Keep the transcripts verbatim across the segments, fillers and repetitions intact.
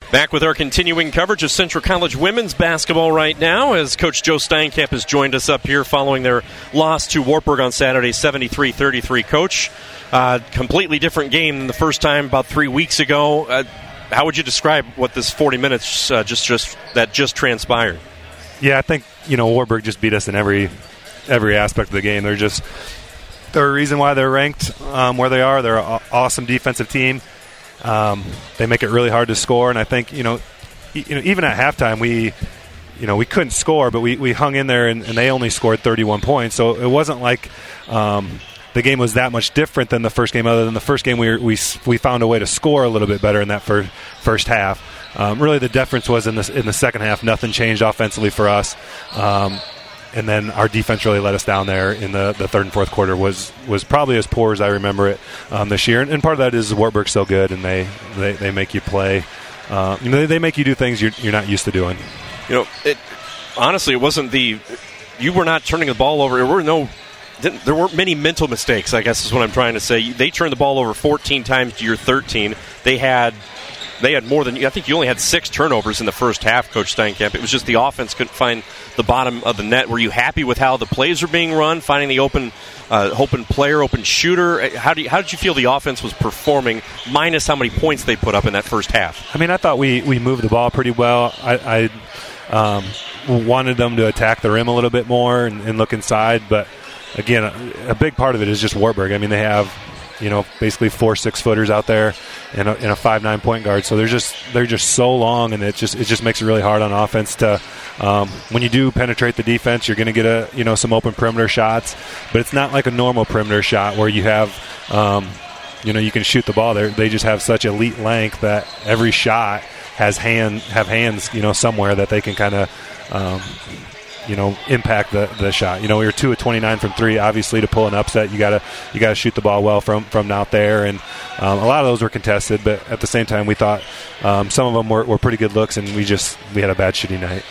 Back with our continuing coverage of Central College women's basketball right now as Coach Joe Steinkamp has joined us up here following their loss to Wartburg on Saturday, seventy-three thirty-three. Coach, uh, completely different game than the first time about three weeks ago. Uh, how would you describe what this forty minutes uh, just, just that just transpired? Yeah, I think, you know, Wartburg just beat us in every every aspect of the game. They're just they're a reason why they're ranked um, where they are. They're an awesome defensive team. Um, they make it really hard to score, and I think, you know, e- you know, even at halftime, we, you know, we couldn't score, but we, we hung in there, and, and they only scored thirty-one points. So it wasn't like um, the game was that much different than the first game. Other than the first game, we were, we we found a way to score a little bit better in that first first half. Um, really, the difference was in the in the second half. Nothing changed offensively for us. Um, And then our defense really let us down there in the, the third and fourth quarter. Was was probably as poor as I remember it um, this year. And, and part of that is Wartburg's so good, and they, they, they make you play. Uh, you know, they, they make you do things you're, you're not used to doing. You know, it, honestly, it wasn't the – you were not turning the ball over. There were no – there weren't many mental mistakes, I guess is what I'm trying to say. They turned the ball over fourteen times to your thirteen. They had – They had more than – I think you only had six turnovers in the first half, Coach Steinkamp. It was just the offense couldn't find the bottom of the net. Were you happy with how the plays were being run, finding the open uh, open player, open shooter? How, do you, how did you feel the offense was performing, minus how many points they put up in that first half? I mean, I thought we, we moved the ball pretty well. I, I um, wanted them to attack the rim a little bit more and, and look inside. But, again, a, a big part of it is just Wartburg. I mean, they have – you know, basically four six-footers out there and a, and a five nine point guard. So they're just they're just so long, and it just it just makes it really hard on offense to um, when you do penetrate the defense, you're going to get a you know some open perimeter shots, but it's not like a normal perimeter shot where you have um, you know you can shoot the ball. They they just have such elite length that every shot has hand have hands you know somewhere that they can kind of. Um, you know, impact the, the shot. You know, we were two of twenty-nine from three. Obviously, to pull an upset, you gotta you gotta shoot the ball well from from out there. And um, a lot of those were contested, but at the same time, we thought um, some of them were, were pretty good looks, and we just we had a bad shooting night.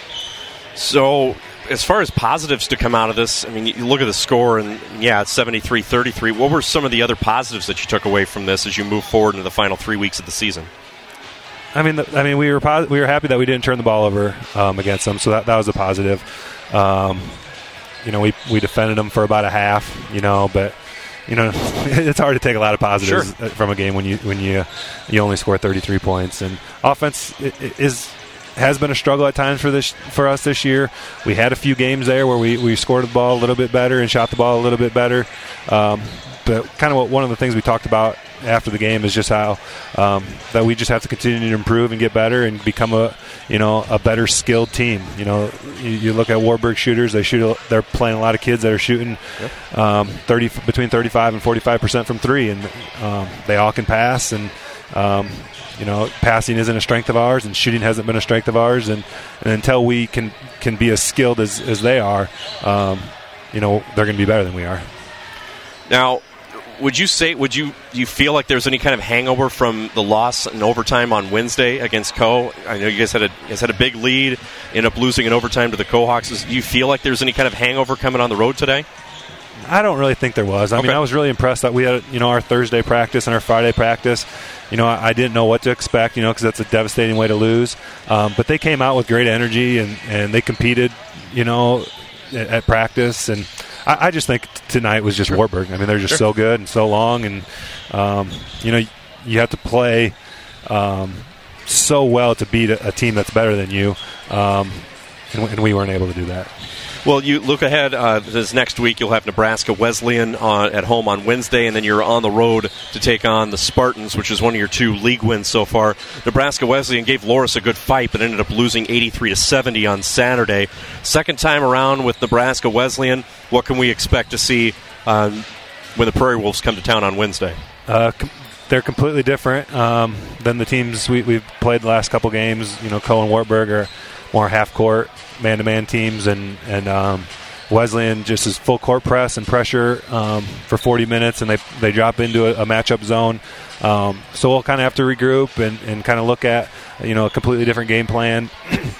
So, as far as positives to come out of this, I mean, you look at the score, and yeah, it's seventy-three thirty-three. What were some of the other positives that you took away from this as you move forward into the final three weeks of the season? I mean, the, I mean, we were pos- we were happy that we didn't turn the ball over um, against them, so that that was a positive. Um, you know, we we defended them for about a half, you know, but you know, it's hard to take a lot of positives sure. from a game when you when you you only score thirty-three points. And offense is has been a struggle at times for this for us this year. We had a few games there where we, we scored the ball a little bit better and shot the ball a little bit better. Um, but kind of what, one of the things we talked about after the game is just how um, that we just have to continue to improve and get better and become a you know a better skilled team. You know, you, you look at Wartburg shooters; they shoot. They're playing a lot of kids that are shooting yep. um, thirty between thirty-five and forty-five percent from three, and um, they all can pass. And um, you know, passing isn't a strength of ours, and shooting hasn't been a strength of ours. And, and until we can can be as skilled as as they are, um, you know, they're going to be better than we are. Now, would you say, would you do you feel like there's any kind of hangover from the loss in overtime on Wednesday against Co? I know you guys had a you guys had a big lead, ended up losing in overtime to the Co-Hawks. Do you feel like there's any kind of hangover coming on the road today? I don't really think there was. I okay. mean, I was really impressed that we had, you know, our Thursday practice and our Friday practice. You know, I, I didn't know what to expect, you know, because that's a devastating way to lose. Um, but they came out with great energy, and, and they competed, you know, at, at practice. And I, I just think t- tonight was just sure. Wartburg. I mean, they're just sure. so good and so long. And, um, you know, you have to play um, so well to beat a, a team that's better than you. Um, and, and we weren't able to do that. Well, you look ahead. Uh, this next week, you'll have Nebraska Wesleyan on, at home on Wednesday, and then you're on the road to take on the Spartans, which is one of your two league wins so far. Nebraska Wesleyan gave Loras a good fight, but ended up losing eighty-three to seventy on Saturday. Second time around with Nebraska Wesleyan, what can we expect to see um, when the Prairie Wolves come to town on Wednesday? Uh, com- they're completely different um, than the teams we, we've played the last couple games. You know, Co and Wartburg are more half-court, man-to-man teams, and and um, Wesleyan just is full court press and pressure um, for forty minutes, and they they drop into a, a matchup zone. Um, so we'll kind of have to regroup and, and kind of look at you know a completely different game plan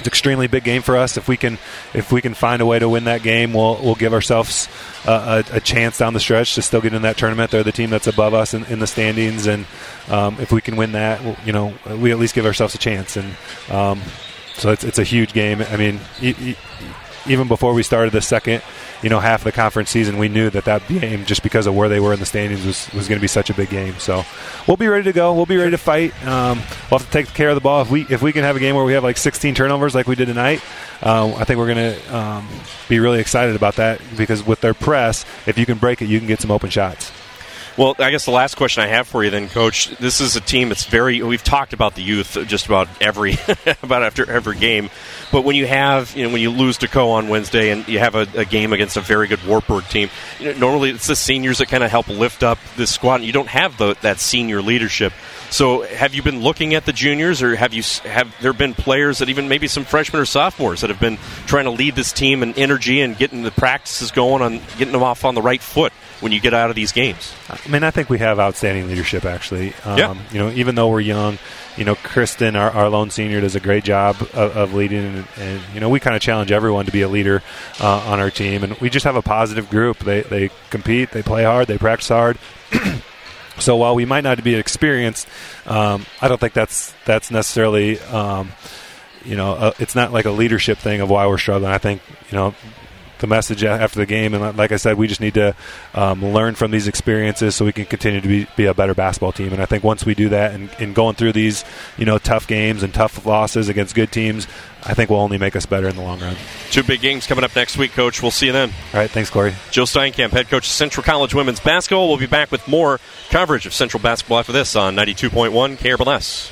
It's an extremely big game for us. If we can, if we can find a way to win that game, we'll we'll give ourselves uh, a, a chance down the stretch to still get in that tournament. They're the team that's above us in, in the standings, and um, if we can win that, you know, we at least give ourselves a chance. And um, so it's it's a huge game. I mean, e- e- even before we started the second, you know, half of the conference season, we knew that that game, just because of where they were in the standings, was, was going to be such a big game. So we'll be ready to go. We'll be ready to fight. Um, we'll have to take care of the ball. If we if we can have a game where we have like sixteen turnovers like we did tonight, uh, I think we're going to um, be really excited about that, because with their press, if you can break it, you can get some open shots. Well, I guess the last question I have for you then, Coach, this is a team that's very, we've talked about the youth just about every, about after every game, but when you have, you know, when you lose to Co on Wednesday and you have a, a game against a very good Wartburg team, you know, normally it's the seniors that kind of help lift up this squad, and you don't have the, that senior leadership. So have you been looking at the juniors, or have you have there been players that even maybe some freshmen or sophomores that have been trying to lead this team and energy and getting the practices going on, getting them off on the right foot when you get out of these games? I mean, I think we have outstanding leadership, actually. Um, yeah. You know, even though we're young, you know, Kristen, our, our lone senior, does a great job of, of leading. And, and, you know, we kind of challenge everyone to be a leader uh, on our team. And we just have a positive group. They, they compete, they play hard, they practice hard. So while we might not be experienced, um, I don't think that's that's necessarily, um, you know, uh, it's not like a leadership thing of why we're struggling. I think, you know, the message after the game, and like I said, we just need to um, learn from these experiences so we can continue to be, be a better basketball team. And I think once we do that, and, and going through these, you know, tough games and tough losses against good teams, I think will only make us better in the long run. Two big games coming up next week, Coach. We'll see you then. All right, thanks, Corey. Joe Steinkamp, head coach of Central College women's basketball. We'll be back with more coverage of Central basketball after this on ninety-two point one K R B L S.